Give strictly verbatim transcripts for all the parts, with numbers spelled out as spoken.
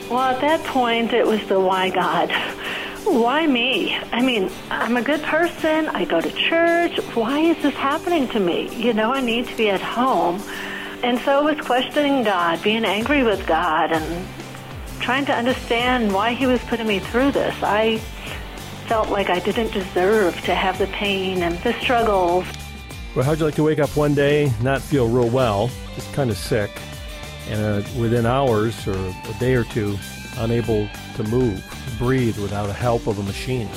Well, at that point, it was the why God. Why me? I mean, I'm a good person. I go to church. Why is this happening to me? You know, I need to be at home. And so I was questioning God, being angry with God, and trying to understand why he was putting me through this. I felt like I didn't deserve to have the pain and the struggles. Well, how'd you like to wake up one day, not feel real well, just kind of sick, and uh, within hours or a day or two, unable to move, breathe without the help of a machine?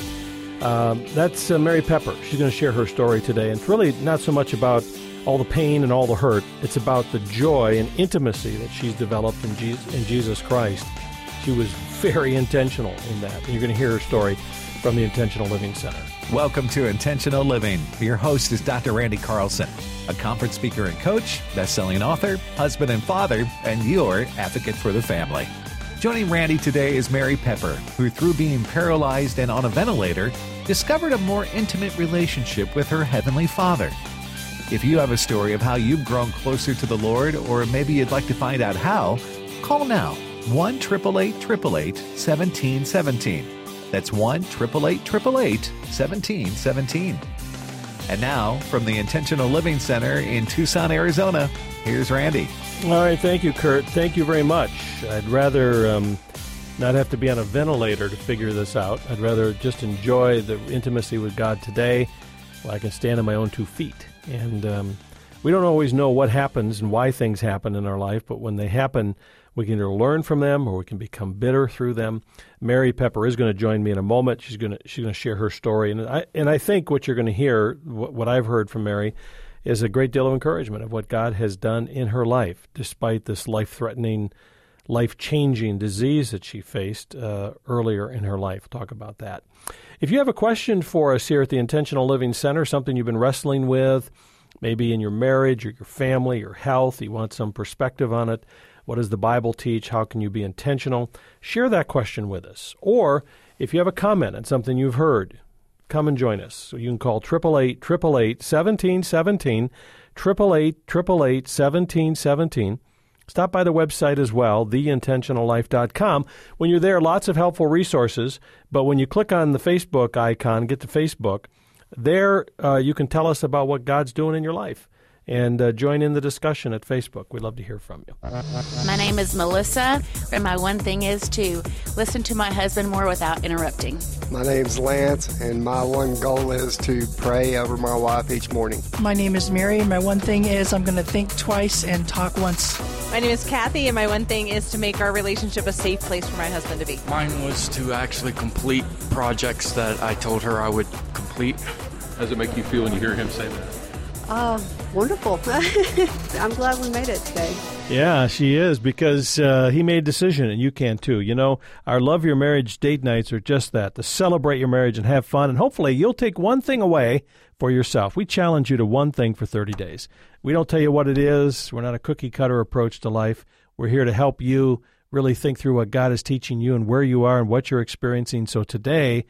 Um, that's uh, Mary Pepper. She's going to share her story today. And it's really not so much about all the pain and all the hurt. It's about the joy and intimacy that she's developed in Jesus, in Jesus Christ. She was very intentional in that. And you're going to hear her story from the Intentional Living Center. Welcome to Intentional Living. Your host is Doctor Randy Carlson, a conference speaker and coach, best-selling author, husband and father, and your advocate for the family. Joining Randy today is Mary Pepper, who through being paralyzed and on a ventilator, discovered a more intimate relationship with her Heavenly Father. If you have a story of how you've grown closer to the Lord, or maybe you'd like to find out how, call now, one eight eight eight, eight eight eight, one seven one seven. That's one eight eight eight, eight eight eight, one seven one seven. And now, from the Intentional Living Center in Tucson, Arizona, here's Randy. All right, thank you, Kurt. Thank you very much. I'd rather um, not have to be on a ventilator to figure this out. I'd rather just enjoy the intimacy with God today while I can stand on my own two feet. And um, we don't always know what happens and why things happen in our life, but when they happen, we can either learn from them or we can become bitter through them. Mary Pepper is going to join me in a moment. She's going to she's going to share her story, and I and I think what you're going to hear, what, what I've heard from Mary, is a great deal of encouragement of what God has done in her life, despite this life-threatening, life-changing disease that she faced uh, earlier in her life. We'll talk about that. If you have a question for us here at the Intentional Living Center, something you've been wrestling with, maybe in your marriage or your family, your health, you want some perspective on it, what does the Bible teach? How can you be intentional? Share that question with us. Or if you have a comment on something you've heard, come and join us. So you can call eight eight eight, eight eight eight, one seven one seven, eight eight eight, eight eight eight, one seven one seven. Stop by the website as well, the intentional life dot com. When you're there, lots of helpful resources. But when you click on the Facebook icon, get to Facebook, there uh, you can tell us about what God's doing in your life. And uh, join in the discussion at Facebook. We'd love to hear from you. My name is Melissa, and my one thing is to listen to my husband more without interrupting. My name's Lance, and my one goal is to pray over my wife each morning. My name is Mary, and my one thing is I'm going to think twice and talk once. My name is Kathy, and my one thing is to make our relationship a safe place for my husband to be. Mine was to actually complete projects that I told her I would complete. How does it make you feel when you hear him say that? Oh, wonderful. I'm glad we made it today. Yeah, she is, because uh, he made a decision, and you can too. You know, our Love Your Marriage date nights are just that, to celebrate your marriage and have fun, and hopefully you'll take one thing away for yourself. We challenge you to one thing for thirty days. We don't tell you what it is. We're not a cookie-cutter approach to life. We're here to help you really think through what God is teaching you and where you are and what you're experiencing, so today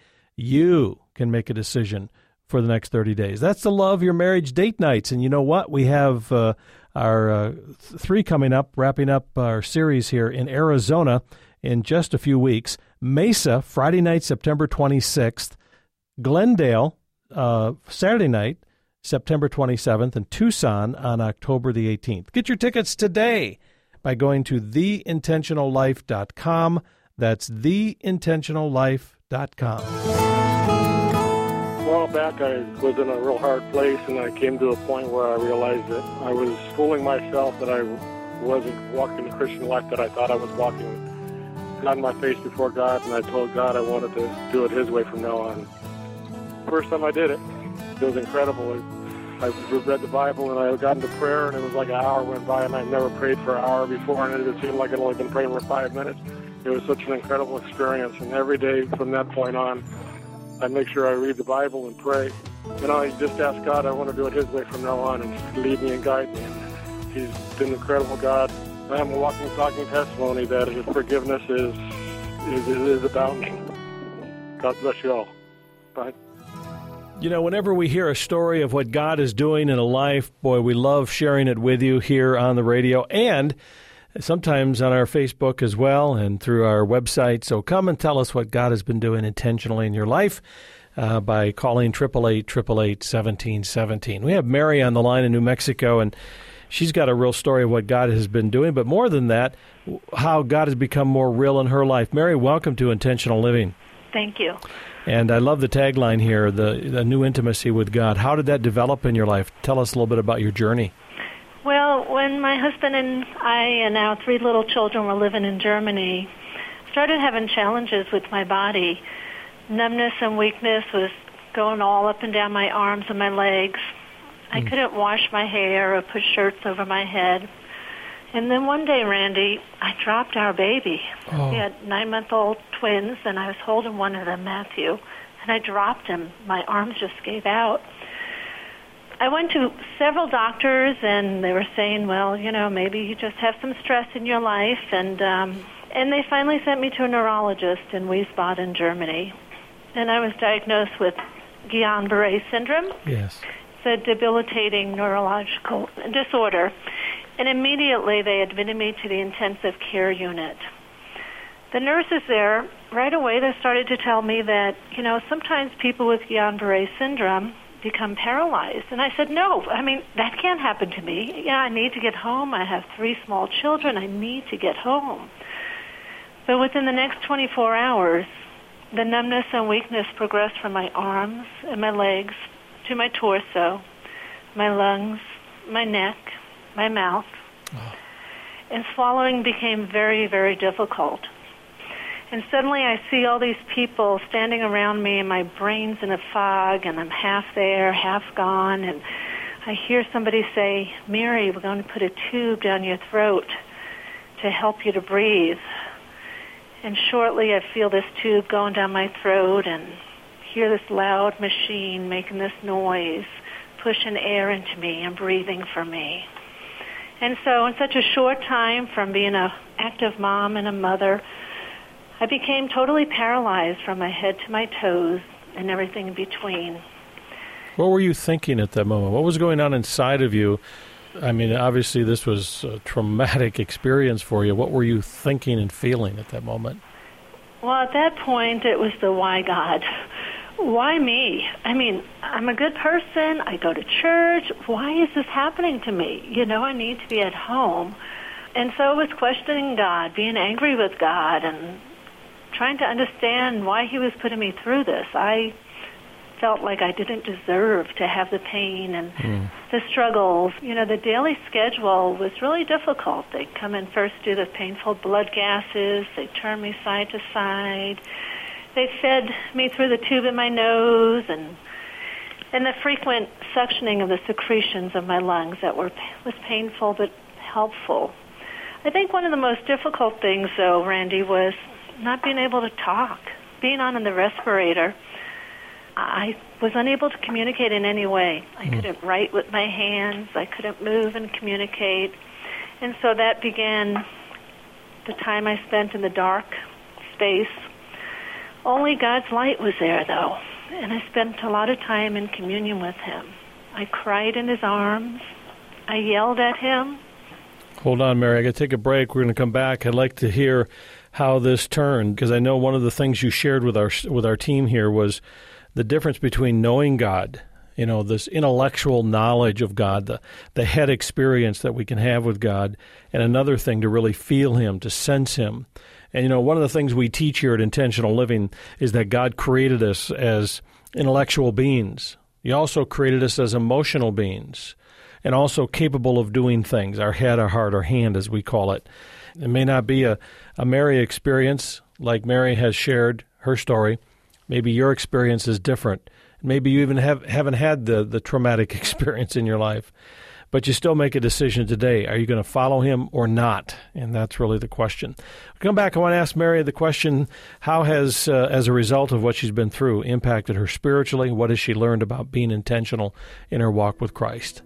you can make a decision for the next thirty days. That's the Love Your Marriage date nights. And you know what? We have uh, our uh, th- three coming up, wrapping up our series here in Arizona in just a few weeks. Mesa, Friday night, September twenty-sixth. Glendale, uh, Saturday night, September twenty-seventh. And Tucson on October the eighteenth. Get your tickets today by going to the intentional life dot com. That's the intentional life dot com. A while back, I was in a real hard place, and I came to a point where I realized that I was fooling myself, that I wasn't walking the Christian life that I thought I was walking. I got on my face before God, and I told God I wanted to do it His way from now on. First time I did it, it was incredible. I, I read the Bible, and I got into prayer, and it was like an hour went by, and I'd never prayed for an hour before, and it seemed like I'd only been praying for five minutes. It was such an incredible experience, and every day from that point on, I make sure I read the Bible and pray. And I just ask God, I want to do it His way from now on, and lead me and guide me. And He's been an incredible God. I'm a walking, talking testimony that His forgiveness is is, is abounding. God bless you all. Bye. You know, whenever we hear a story of what God is doing in a life, boy, we love sharing it with you here on the radio. And sometimes on our Facebook as well and through our website. So come and tell us what God has been doing intentionally in your life uh, by calling eight eight eight, eight eight eight, one seven one seven. We have Mary on the line in New Mexico, and she's got a real story of what God has been doing, but more than that, how God has become more real in her life. Mary, welcome to Intentional Living. Thank you. And I love the tagline here, the, the new intimacy with God. How did that develop in your life? Tell us a little bit about your journey. Well, when my husband and I and our three little children were living in Germany, started having challenges with my body. Numbness and weakness was going all up and down my arms and my legs. I mm. couldn't wash my hair or put shirts over my head. And then one day, Randy, I dropped our baby. Oh. We had nine-month-old twins, and I was holding one of them, Matthew, and I dropped him. My arms just gave out. I went to several doctors, and they were saying, well, you know, maybe you just have some stress in your life. And um, and they finally sent me to a neurologist in Wiesbaden, Germany. And I was diagnosed with Guillain-Barré syndrome. Yes. It's a debilitating neurological disorder. And immediately they admitted me to the intensive care unit. The nurses there, right away, they started to tell me that, you know, sometimes people with Guillain-Barré syndrome become paralyzed. And I said, no, I mean, that can't happen to me. Yeah, I need to get home. I have three small children. I need to get home. But within the next twenty-four hours, the numbness and weakness progressed from my arms and my legs to my torso, my lungs, my neck, my mouth. Oh. And swallowing became very, very difficult. And suddenly I see all these people standing around me, and my brain's in a fog, and I'm half there, half gone, and I hear somebody say, Mary, we're going to put a tube down your throat to help you to breathe. And shortly I feel this tube going down my throat and hear this loud machine making this noise, pushing air into me and breathing for me. And so in such a short time, from being an active mom and a mother, I became totally paralyzed from my head to my toes and everything in between. What were you thinking at that moment? What was going on inside of you? I mean, obviously this was a traumatic experience for you. What were you thinking and feeling at that moment? Well, at that point, it was the why God. Why me? I mean, I'm a good person. I go to church. Why is this happening to me? You know, I need to be at home. And so I was questioning God, being angry with God, and trying to understand why he was putting me through this. I felt like I didn't deserve to have the pain and mm. the struggles. You know, the daily schedule was really difficult. They'd come in first, do the painful blood gases. They'd turn me side to side. They fed me through the tube in my nose, and and the frequent suctioning of the secretions of my lungs that were was painful but helpful. I think one of the most difficult things, though, Randy, was not being able to talk, being on the respirator. I was unable to communicate in any way. I mm. couldn't write with my hands. I couldn't move and communicate. And so that began the time I spent in the dark space. Only God's light was there, though, and I spent a lot of time in communion with him. I cried in his arms. I yelled at him. Hold on, Mary. I got to take a break. We're going to come back. I'd like to hear how this turned, because I know one of the things you shared with our with our team here was the difference between knowing God, you know, this intellectual knowledge of God, the, the head experience that we can have with God, and another thing to really feel him, to sense him. And, you know, one of the things we teach here at Intentional Living is that God created us as intellectual beings. He also created us as emotional beings and also capable of doing things, our head, our heart, our hand, as we call it. It may not be a, a Mary experience like Mary has shared her story. Maybe your experience is different. Maybe you even have, haven't had the, the traumatic experience in your life. But you still make a decision today. Are you going to follow him or not? And that's really the question. I'll come back. I want to ask Mary the question, how has, uh, as a result of what she's been through, impacted her spiritually? What has she learned about being intentional in her walk with Christ?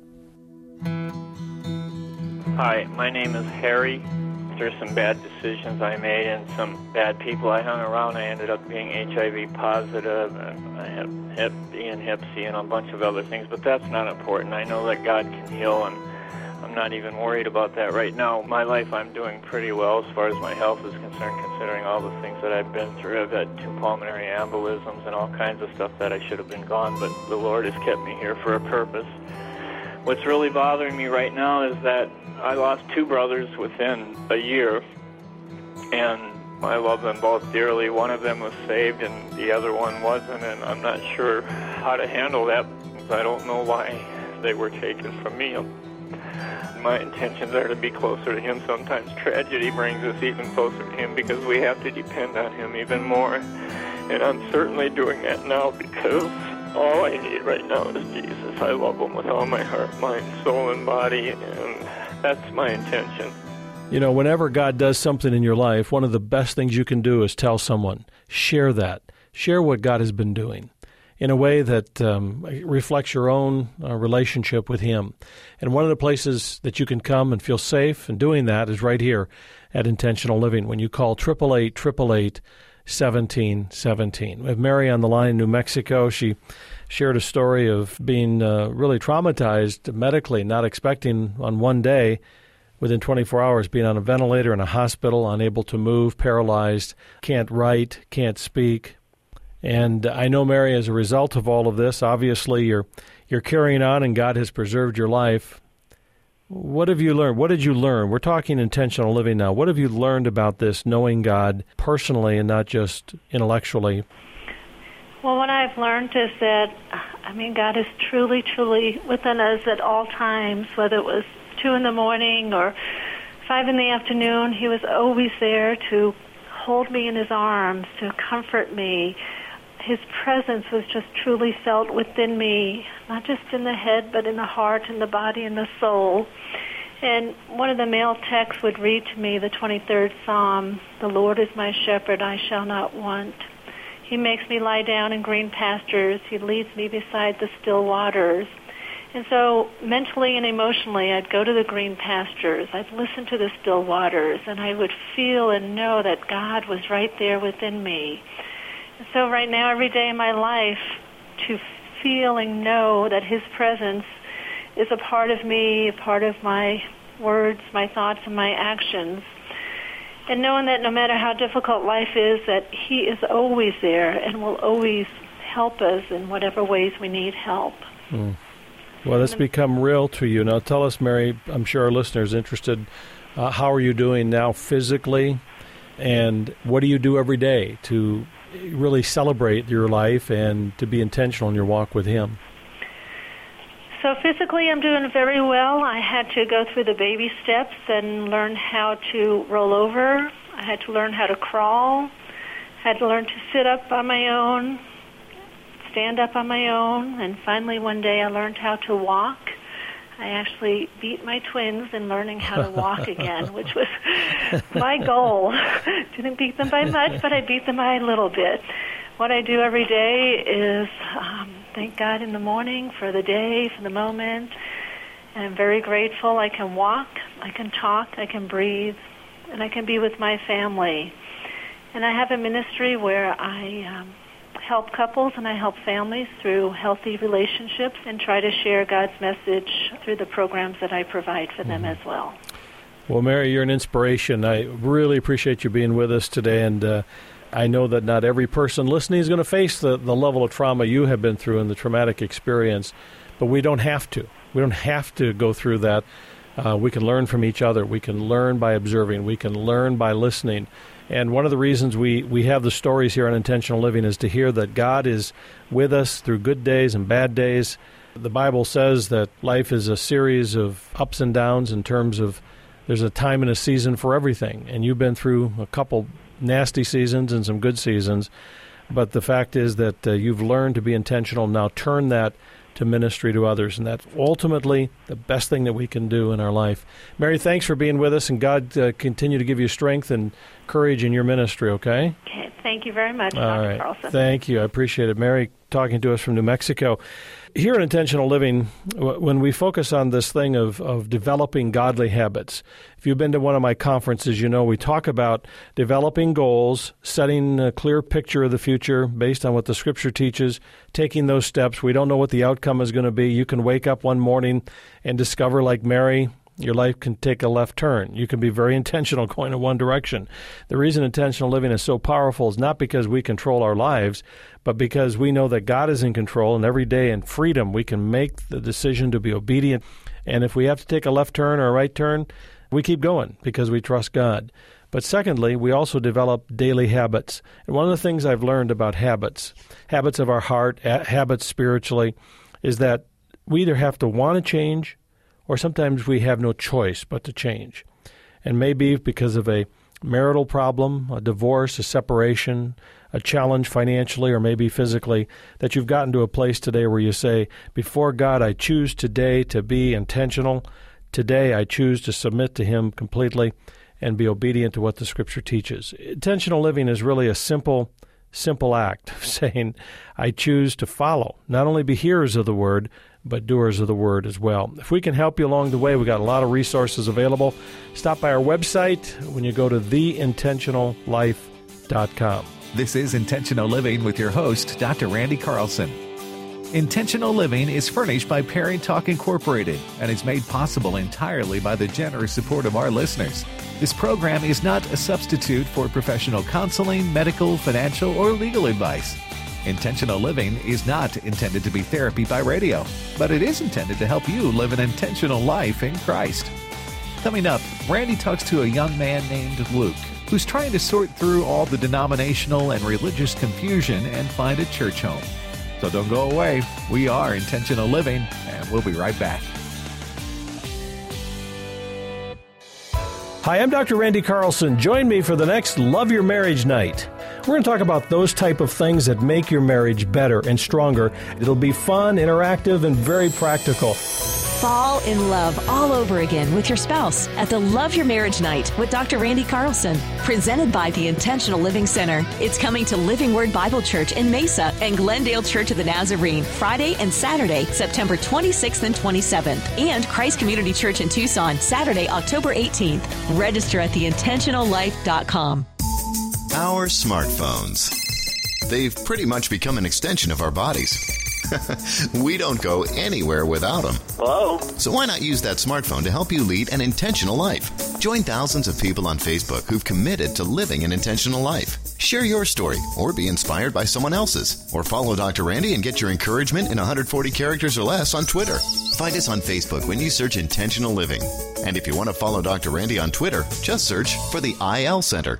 Hi, my name is Harry. After some bad decisions I made and some bad people I hung around, I ended up being H I V positive, and I had Hep B and Hep C and a bunch of other things, but that's not important. I know that God can heal, and I'm not even worried about that right now. My life, I'm doing pretty well as far as my health is concerned, considering all the things that I've been through. I've had two pulmonary embolisms and all kinds of stuff that I should have been gone, but the Lord has kept me here for a purpose. What's really bothering me right now is that I lost two brothers within a year, and I love them both dearly. One of them was saved and the other one wasn't, and I'm not sure how to handle that because I don't know why they were taken from me. My intentions are to be closer to Him. Sometimes tragedy brings us even closer to Him because we have to depend on Him even more. And I'm certainly doing that now because all I need right now is Jesus. I love Him with all my heart, mind, soul, and body, and that's my intention. You know, whenever God does something in your life, one of the best things you can do is tell someone. Share that. Share what God has been doing in a way that um, reflects your own uh, relationship with Him. And one of the places that you can come and feel safe in doing that is right here at Intentional Living when you call eight eight eight, eight eight eight, seventeen seventeen. We have Mary on the line in New Mexico. She shared a story of being uh, really traumatized medically, not expecting on one day, within twenty-four hours, being on a ventilator in a hospital, unable to move, paralyzed, can't write, can't speak. And I know, Mary, as a result of all of this, obviously you're you're carrying on and God has preserved your life. What have you learned? What did you learn? We're talking intentional living now. What have you learned about this, knowing God personally and not just intellectually? Well, what I've learned is that, I mean, God is truly, truly within us at all times, whether it was two in the morning or five in the afternoon. He was always there to hold me in His arms, to comfort me. His presence was just truly felt within me, not just in the head, but in the heart and the body and the soul. And one of the male texts would read to me the twenty-third Psalm, "The Lord is my shepherd, I shall not want. He makes me lie down in green pastures. He leads me beside the still waters." And so mentally and emotionally, I'd go to the green pastures. I'd listen to the still waters, and I would feel and know that God was right there within me. And so right now, every day in my life, to feel and know that His presence is a part of me, a part of my words, my thoughts, and my actions. And knowing that no matter how difficult life is, that He is always there and will always help us in whatever ways we need help. Mm. Well, that's become real to you. Now tell us, Mary, I'm sure our listeners are interested, uh, how are you doing now physically, and what do you do every day to really celebrate your life and to be intentional in your walk with Him? So physically, I'm doing very well. I had to go through the baby steps and learn how to roll over. I had to learn how to crawl. I had to learn to sit up on my own, stand up on my own, and finally one day I learned how to walk. I actually beat my twins in learning how to walk again, which was my goal. Didn't beat them by much, but I beat them by a little bit. What I do every day is um, thank God in the morning for the day, for the moment. And I'm very grateful I can walk, I can talk, I can breathe, and I can be with my family. And I have a ministry where I um, help couples and I help families through healthy relationships and try to share God's message through the programs that I provide for them as well. Well, Mary, you're an inspiration. I really appreciate you being with us today, and uh, I know that not every person listening is going to face the, the level of trauma you have been through and the traumatic experience, but we don't have to. We don't have to go through that. Uh, we can learn from each other. We can learn by observing. We can learn by listening. And one of the reasons we, we have the stories here on Intentional Living is to hear that God is with us through good days and bad days. The Bible says that life is a series of ups and downs in terms of there's a time and a season for everything. And you've been through a couple nasty seasons and some good seasons. But the fact is that uh, you've learned to be intentional. Now turn that to ministry to others. And that's ultimately the best thing that we can do in our life. Mary, thanks for being with us, and God uh, continue to give you strength and courage in your ministry, okay? Okay. Thank you very much, All Doctor right. Carlson. Thank you. I appreciate it. Mary talking to us from New Mexico. Here at Intentional Living, when we focus on this thing of, of developing godly habits, if you've been to one of my conferences, you know we talk about developing goals, setting a clear picture of the future based on what the Scripture teaches, taking those steps. We don't know what the outcome is going to be. You can wake up one morning and discover, like Mary, Your life can take a left turn. You can be very intentional going in one direction. The reason intentional living is so powerful is not because we control our lives, but because we know that God is in control, and every day in freedom we can make the decision to be obedient. And if we have to take a left turn or a right turn, we keep going because we trust God. But secondly, we also develop daily habits. And one of the things I've learned about habits, habits of our heart, habits spiritually, is that we either have to want to change or sometimes we have no choice but to change. And maybe because of a marital problem, a divorce, a separation, a challenge financially or maybe physically, that you've gotten to a place today where you say, before God, I choose today to be intentional. Today I choose to submit to Him completely and be obedient to what the Scripture teaches. Intentional living is really a simple, simple act of saying, I choose to follow, not only be hearers of the Word, but doers of the Word as well. If we can help you along the way, we've got a lot of resources available. Stop by our website when you go to the intentional life dot com. This is Intentional Living with your host, Doctor Randy Carlson. Intentional Living is furnished by Parent Talk Incorporated and is made possible entirely by the generous support of our listeners. This program is not a substitute for professional counseling, medical, financial, or legal advice. Intentional Living is not intended to be therapy by radio, but it is intended to help you live an intentional life in Christ. Coming up, Randy talks to a young man named Luke, who's trying to sort through all the denominational and religious confusion and find a church home. So don't go away. We are Intentional Living, and we'll be right back. Hi, I'm Doctor Randy Carlson. Join me for the next Love Your Marriage Night. We're going to talk about those type of things that make your marriage better and stronger. It'll be fun, interactive, and very practical. Fall in love all over again with your spouse at the Love Your Marriage Night with Doctor Randy Carlson, presented by the Intentional Living Center. It's coming to Living Word Bible Church in Mesa and Glendale Church of the Nazarene Friday and Saturday, September twenty-sixth and twenty-seventh, and Christ Community Church in Tucson, Saturday, October eighteenth. Register at the intentional life dot com. Our smartphones. They've pretty much become an extension of our bodies. We don't go anywhere without them. Hello? So why not use that smartphone to help you lead an intentional life? Join thousands of people on Facebook who've committed to living an intentional life. Share your story or be inspired by someone else's. Or follow Doctor Randy and get your encouragement in one hundred forty characters or less on Twitter. Find us on Facebook when you search Intentional Living. And if you want to follow Doctor Randy on Twitter, just search for the I L Center.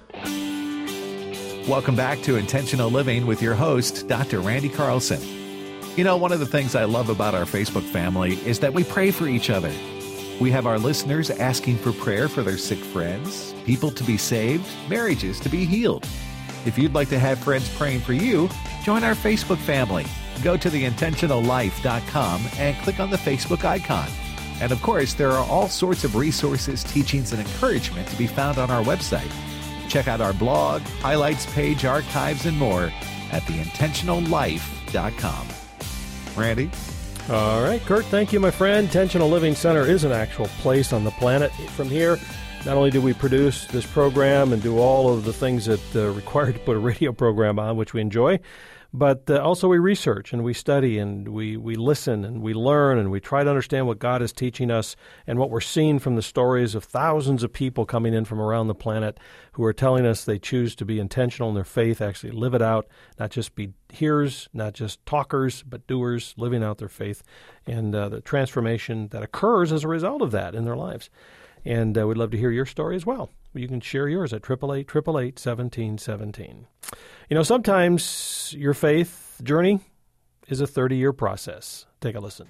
Welcome back to Intentional Living with your host, Doctor Randy Carlson. You know, one of the things I love about our Facebook family is that we pray for each other. We have our listeners asking for prayer for their sick friends, people to be saved, marriages to be healed. If you'd like to have friends praying for you, join our Facebook family. Go to the intentional life dot com and click on the Facebook icon. And of course, there are all sorts of resources, teachings, and encouragement to be found on our website. Check out our blog, highlights page, archives, and more at the intentional life dot com. Randy? All right, Kurt, thank you, my friend. Intentional Living Center is an actual place on the planet. From here, not only do we produce this program and do all of the things that are required to put a radio program on, which we enjoy, but uh, also we research and we study and we, we listen and we learn and we try to understand what God is teaching us and what we're seeing from the stories of thousands of people coming in from around the planet who are telling us they choose to be intentional in their faith, actually live it out, not just be hearers, not just talkers, but doers, living out their faith and uh, the transformation that occurs as a result of that in their lives. And uh, we'd love to hear your story as well. You can share yours at eight eight eight, eight eight eight, one seven one seven. You know, sometimes your faith journey is a thirty-year process. Take a listen.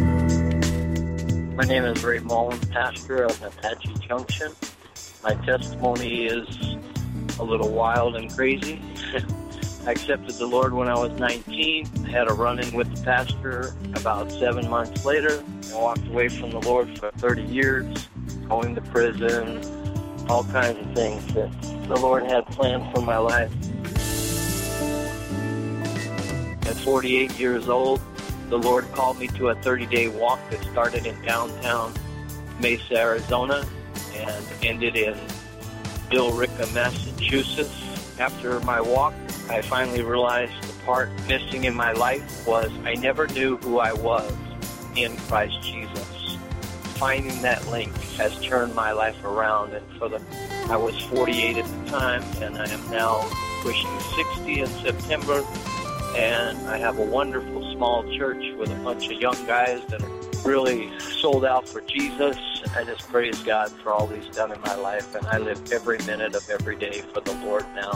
My name is Ray Mullen, pastor of Apache Junction. My testimony is a little wild and crazy. I accepted the Lord when I was nineteen. I had a run-in with the pastor about seven months later. I walked away from the Lord for thirty years, going to prison, all kinds of things that the Lord had planned for my life. At forty-eight years old, the Lord called me to a thirty-day walk that started in downtown Mesa, Arizona, and ended in Billerica, Massachusetts. After my walk, I finally realized the part missing in my life was I never knew who I was in Christ Jesus. finding that link has turned my life around. And for the, I was forty-eight at the time, and I am now pushing sixty in September. And I have a wonderful small church with a bunch of young guys that are really sold out for Jesus. I just praise God for all He's done in my life, and I live every minute of every day for the Lord now.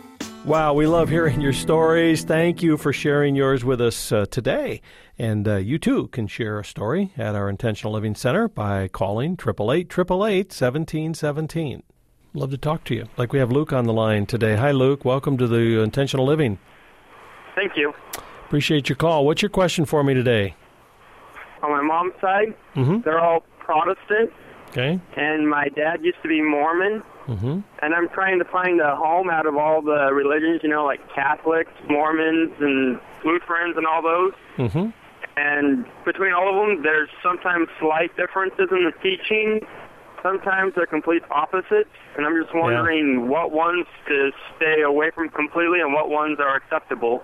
Wow, we love hearing your stories. Thank you for sharing yours with us uh, today. And uh, you, too, can share a story at our Intentional Living Center by calling eight eight eight, eight eight eight, one seven one seven. Love to talk to you. Like we have Luke on the line today. Hi, Luke. Welcome to the Intentional Living. Thank you. Appreciate your call. What's your question for me today? On my mom's side, mm-hmm. they're all Protestant. Okay. And my dad used to be Mormon. Mm-hmm. And I'm trying to find a home out of all the religions, you know, like Catholics, Mormons, and Lutherans, and all those. Mm-hmm. And between all of them, there's sometimes slight differences in the teaching. Sometimes they're complete opposites. And I'm just wondering yeah. what ones to stay away from completely and what ones are acceptable.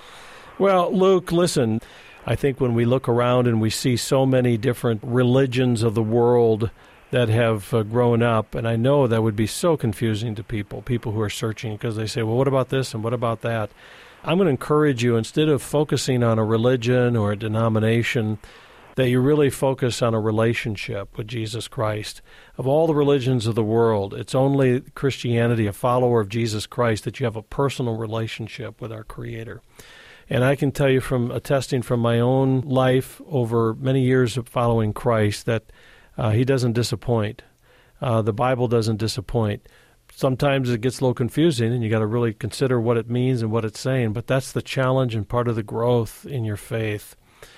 Well, Luke, listen, I think when we look around and we see so many different religions of the world that have uh, grown up, and I know that would be so confusing to people, people who are searching, because they say, well, what about this and what about that? I'm going to encourage you, instead of focusing on a religion or a denomination, that you really focus on a relationship with Jesus Christ. Of all the religions of the world, it's only Christianity, a follower of Jesus Christ, that you have a personal relationship with our Creator. And I can tell you from attesting from my own life over many years of following Christ that uh, He doesn't disappoint. Uh, the Bible doesn't disappoint. Sometimes it gets a little confusing, and you got to really consider what it means and what it's saying. But that's the challenge and part of the growth in your faith.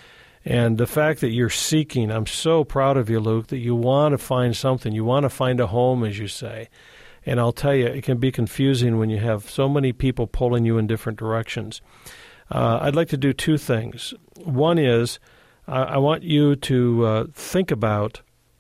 And the fact that you're seeking, I'm so proud of you, Luke, that you want to find something. You want to find a home, as you say. And I'll tell you, it can be confusing when you have so many people pulling you in different directions. Uh, I'd like to do two things. One is uh, I want you to uh, think about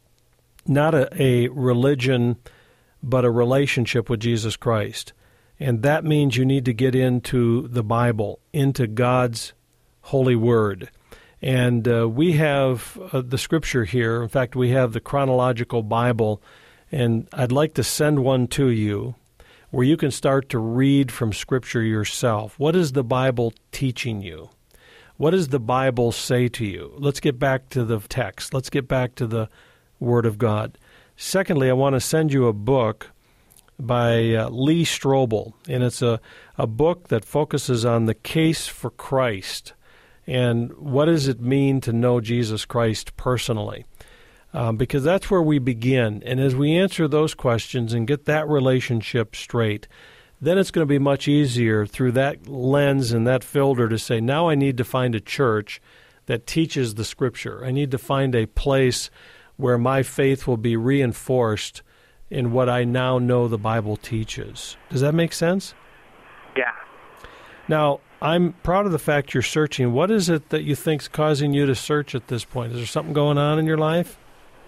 not a, a religion, but a relationship with Jesus Christ. And that means you need to get into the Bible, into God's holy word. And uh, we have uh, the Scripture here. In fact, we have the chronological Bible, and I'd like to send one to you where you can start to read from Scripture yourself. What is the Bible teaching you? What does the Bible say to you? Let's get back to the text. Let's get back to the Word of God. Secondly, I want to send you a book by uh, Lee Strobel, and it's a, a book that focuses on the case for Christ and what does it mean to know Jesus Christ personally. Um, because that's where we begin. And as we answer those questions and get that relationship straight, then it's going to be much easier through that lens and that filter to say, now I need to find a church that teaches the Scripture. I need to find a place where my faith will be reinforced in what I now know the Bible teaches. Does that make sense? Yeah. Now, I'm proud of the fact you're searching. What is it that you think's causing you to search at this point? Is there something going on in your life?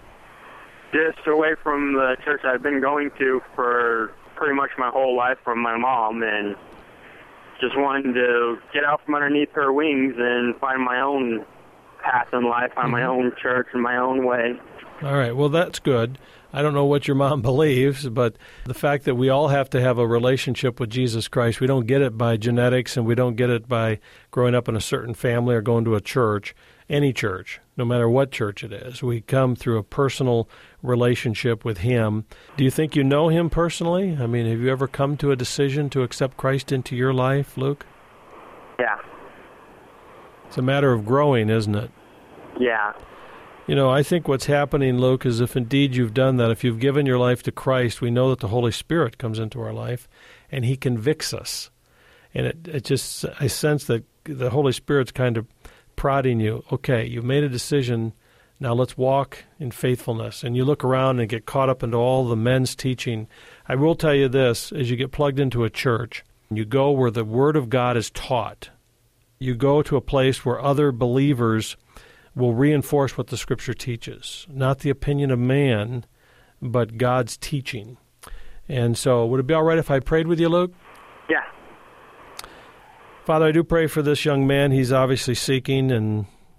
Just away from the church I've been going to for pretty much my whole life from my mom, and just wanting to get out from underneath her wings and find my own path in life, find mm-hmm. my own church and my own way. All right, well, that's good. I don't know what your mom believes, but the fact that we all have to have a relationship with Jesus Christ, we don't get it by genetics, and we don't get it by growing up in a certain family or going to a church, any church, no matter what church it is. We come through a personal relationship with Him. Do you think you know Him personally? I mean, have you ever come to a decision to accept Christ into your life, Luke? Yeah. It's a matter of growing, isn't it? Yeah. You know, I think what's happening, Luke, is if indeed you've done that, if you've given your life to Christ, we know that the Holy Spirit comes into our life, and He convicts us. And it, it just, I sense that the Holy Spirit's kind of prodding you. Okay, you've made a decision, now let's walk in faithfulness. And you look around and get caught up into all the men's teaching. I will tell you this, as you get plugged into a church, you go where the Word of God is taught. You go to a place where other believers will reinforce what the Scripture teaches, not the opinion of man, but God's teaching. And so would it be all right if I prayed with you, Luke? Yeah. Father, I do pray for this young man. He's obviously seeking, and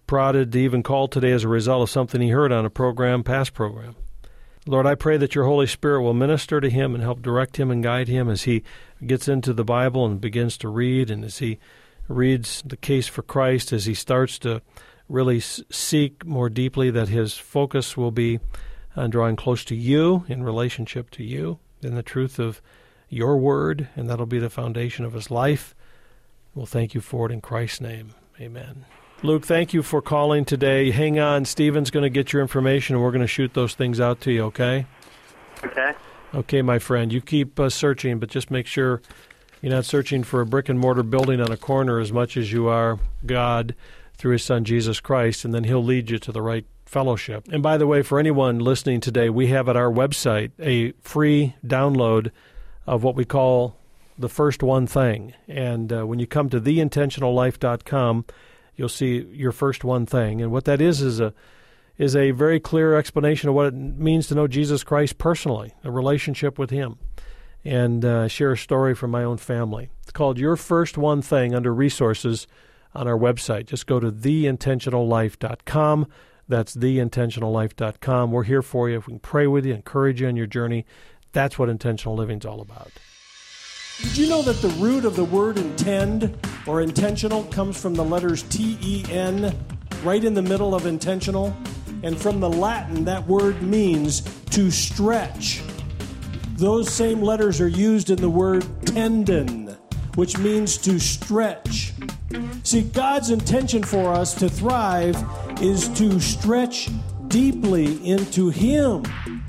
prodded to even call today as a result of something he heard on a program, past program. Lord, I pray that your Holy Spirit will minister to him and help direct him and guide him as he gets into the Bible and begins to read, and as he reads the case for Christ, as he starts to really seek more deeply that his focus will be on drawing close to you, in relationship to you, in the truth of your word, and that'll be the foundation of his life. We'll thank you for it in Christ's name. Amen. Luke, thank you for calling today. Hang on. Stephen's going to get your information, and we're going to shoot those things out to you, okay? Okay. Okay, my friend. You keep uh, searching, but just make sure you're not searching for a brick-and-mortar building on a corner as much as you are God through his Son, Jesus Christ, and then he'll lead you to the right fellowship. And by the way, for anyone listening today, we have at our website a free download of what we call the first one thing. And uh, when you come to the intentional life dot com, you'll see your first one thing. And what that is is a is a very clear explanation of what it means to know Jesus Christ personally, a relationship with him. And uh, share a story from my own family. It's called Your First One Thing under Resources on our website. Just go to the intentional life dot com. That's the intentional life dot com. We're here for you. We can pray with you, encourage you on your journey. That's what intentional living is all about. Did you know that the root of the word intend or intentional comes from the letters T E N, right in the middle of intentional? And from the Latin, that word means to stretch. Those same letters are used in the word tendon, which means to stretch. See, God's intention for us to thrive is to stretch deeply into him,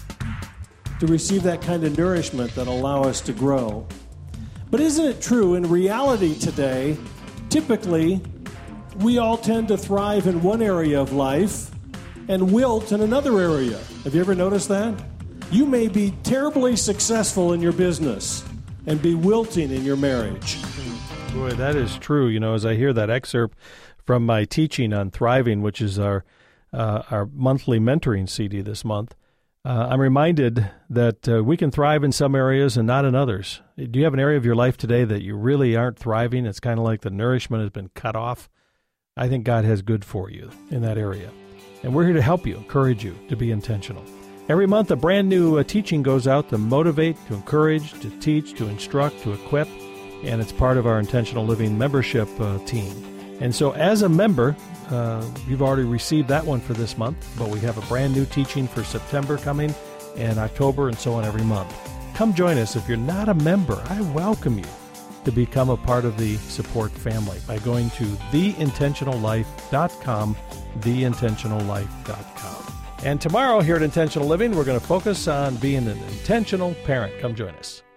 to receive that kind of nourishment that'll allow us to grow. But isn't it true, in reality today, typically, we all tend to thrive in one area of life and wilt in another area. Have you ever noticed that? You may be terribly successful in your business and be wilting in your marriage. Boy, that is true. You know, as I hear that excerpt from my teaching on thriving, which is our uh, our monthly mentoring C D this month, uh, I'm reminded that uh, we can thrive in some areas and not in others. Do you have an area of your life today that you really aren't thriving? It's kind of like the nourishment has been cut off. I think God has good for you in that area. And we're here to help you, encourage you to be intentional. Every month, a brand new uh, teaching goes out to motivate, to encourage, to teach, to instruct, to equip, and it's part of our Intentional Living membership uh, team. And so as a member, uh, you've already received that one for this month, but we have a brand new teaching for September coming, and October, and so on every month. Come join us. If you're not a member, I welcome you to become a part of the support family by going to the intentional life dot com, the intentional life dot com. And tomorrow here at Intentional Living, we're going to focus on being an intentional parent. Come join us.